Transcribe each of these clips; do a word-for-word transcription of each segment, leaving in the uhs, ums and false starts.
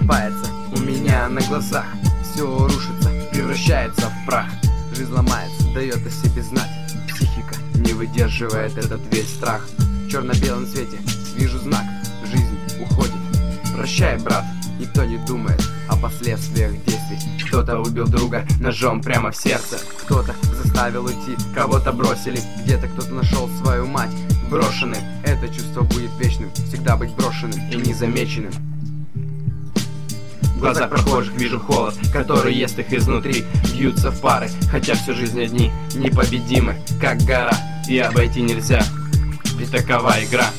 рассыпается у меня на глазах. Все рушится, превращается в прах. Жизнь ломается, дает о себе знать. Психика не выдерживает этот весь страх. В черно-белом свете вижу знак. Жизнь уходит. Прощай, брат, никто не думает о последствиях действий. Кто-то убил друга ножом прямо в сердце. Кто-то заставил уйти, кого-то бросили. Где-то кто-то нашел свою мать брошенным. Это чувство будет вечным. Всегда быть брошенным и незамеченным. В глазах прохожих вижу холод, который ест их изнутри. Бьются в пары, хотя всю жизнь одни. Непобедимы, как гора, и обойти нельзя. Ведь такова игра.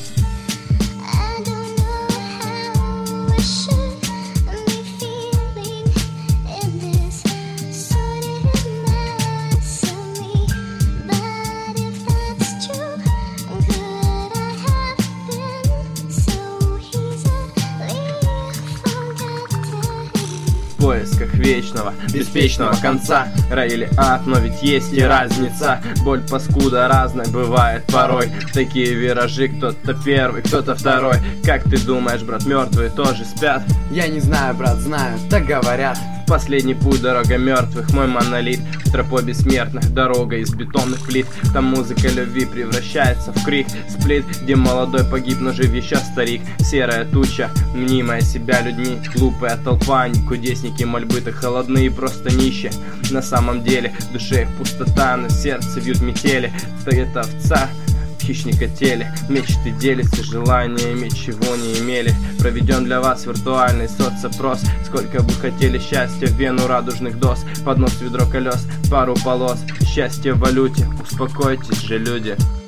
В поисках вечного, беспечного конца. Рай или ад, но ведь есть и разница. Боль паскуда разной бывает порой. Такие виражи, кто-то первый, кто-то второй. Как ты думаешь, брат, мертвые тоже спят? Я не знаю, брат, знаю, так говорят. Последний путь, дорога мертвых, мой монолит. Тропой бессмертных, дорога из бетонных плит. Там музыка любви превращается в крик. Сплит, где молодой погиб, но жив еще старик. Серая туча, мнимая себя людьми. Глупая толпа, они кудесники мольбы-то холодные и просто нищие. На самом деле, в душе их пустота, на сердце вьют метели. Стоит овца, хищника теле. Мечты делятся, желания иметь чего не имели. Проведен для вас виртуальный соцопрос. Сколько бы хотели счастья в вену радужных доз. Поднос, ведро колес, пару полос. Счастье в валюте, успокойтесь же, люди.